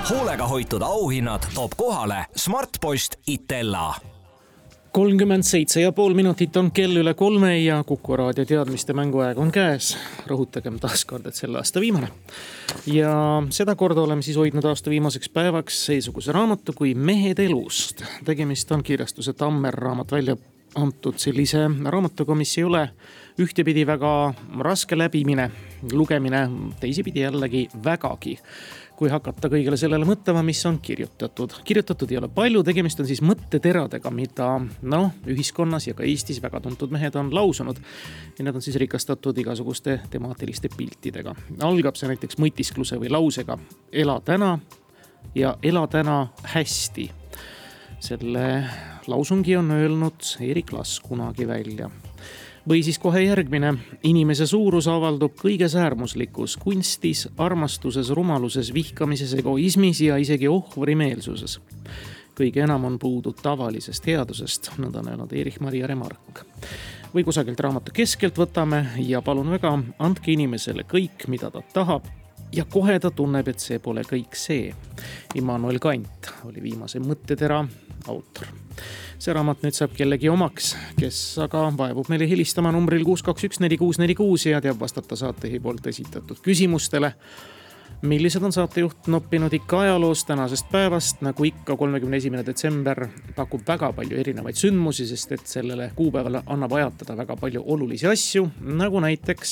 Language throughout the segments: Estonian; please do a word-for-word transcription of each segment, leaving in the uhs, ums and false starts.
hoolega hoitud auhinnad toob kohale Smartpost Itella. kolmkümmend seitse ja pool minutit on kell üle kolme ja Kuku Raadio teadmiste mänguaeg on käes. Rõhutagem taas kord, et selle aasta viimane. Ja seda korda oleme siis hoidnud aasta viimaseks päevaks seesuguse raamatu kui Mehed elust. Tegemist on kirjastuse Tammer raamat välja antud sellise raamatuga, mis ei ole ühtepidi väga raske läbimine, lugemine, teisipidi jällegi vägagi, kui hakata kõigele sellele mõtlema, mis on kirjutatud. Kirjutatud ei ole palju, tegemist on siis mõtteteradega, mida no, ühiskonnas ja ka Eestis väga tuntud mehed on lausunud. Ja need on siis rikastatud igasuguste temaatiliste piltidega. Algab see näiteks mõtiskluse või lausega ela täna ja ela täna hästi. Selle lausungi on öelnud Erik Lass kunagi välja. Või siis kohe järgmine. Inimese suurus avaldub kõiges äärmuslikus kunstis, armastuses, rumaluses, vihkamises, egoismis ja isegi ohvrimeelsuses. Kõige enam on puudu tavalisest headusest, nõnda on öelnud Erich Maria Remark. Või kusagilt raamatu keskelt võtame ja palun väga, andke inimesele kõik, mida ta tahab ja kohe ta tunneb, et see pole kõik see. Immanuel Kant oli viimase mõttetera autor. See raamat nüüd saab kellegi omaks, kes aga vaevub meile helistama numbril kuus kaks üks neli kuus neli kuus ja teab vastata saatehi poolt esitatud küsimustele. Millised on saatejuht noppinud ikka ajaloos tänasest päevast, nagu ikka kolmekümne esimene detsember pakub väga palju erinevaid sündmusi, sest et sellele kuupäevale annab ajatada väga palju olulisi asju, nagu näiteks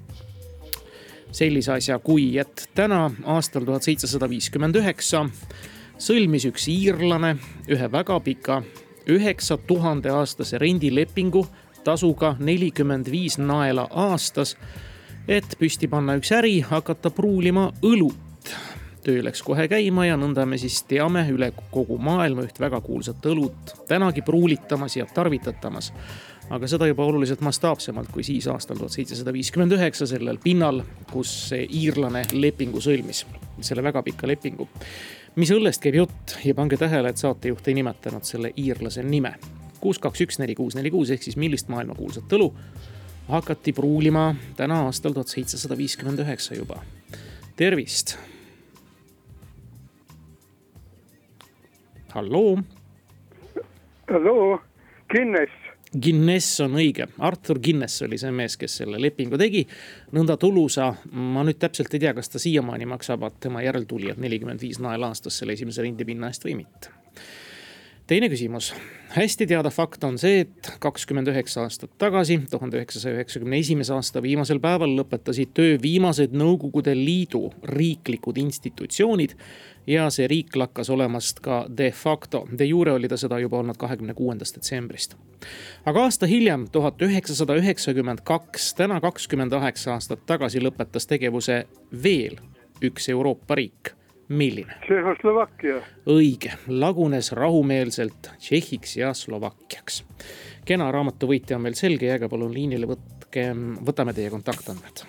sellise asja, kui et täna aastal tuhat seitsesada viiskümmend üheksa sõlmis üks iirlane ühe väga pika üheksa tuhande aastase rendilepingu tasuga nelikümmend viis naela aastas, et püsti panna üks äri, hakata pruulima õlut. Töö läks kohe käima ja nõnda me siis teame üle kogu maailma üht väga kuulsat õlut tänagi pruulitamas ja tarvitatamas. Aga seda juba oluliselt mastaapsemalt kui siis aastal tuhat seitsesada viiskümmend üheksa sellel pinnal, kus see iirlane lepingu sõlmis, selle väga pika lepingu. Mis õllest käib jutt ja pange tähele, et saatejuht ei nimetanud selle iirlase nime. kuus kaks üks neli kuus neli kuus ehk siis millist maailma kuulsat õlu hakati pruulima täna aastal tuhat seitsesada viiskümmend üheksa juba. Tervist! Halloo! Halloo! Guinness! Guinness on õige. Arthur Guinness oli see mees, kes selle lepingu tegi. Nõnda tulusa, ma nüüd täpselt ei tea, kas ta siiamaani maksab tema järeltulijad nelikümmend viis naela aastas selle esimese rendipinna eest või mitte. Teine küsimus. Hästi teada fakt on see, et kakskümmend üheksa aastat tagasi, tuhande üheksasaja üheksakümne esimese aasta viimasel päeval lõpetasid töö viimased Nõukogude Liidu riiklikud institutsioonid ja see riik lakkas olemast ka de facto. De jure oli ta seda juba olnud kahekümne kuuendast detsembrist. Aga aasta hiljem, tuhat üheksasada üheksakümmend kaks, täna kakskümmend kaheksa aastat tagasi lõpetas tegevuse veel üks Euroopa riik. Milline? Tšehhoslovakkia. Õige, lagunes rahumeelselt Tšehhiks ja Slovakkiaks. Kena raamatuvõitja on meil selge, jääga palun liinile võtke, võtame teie kontaktandmed.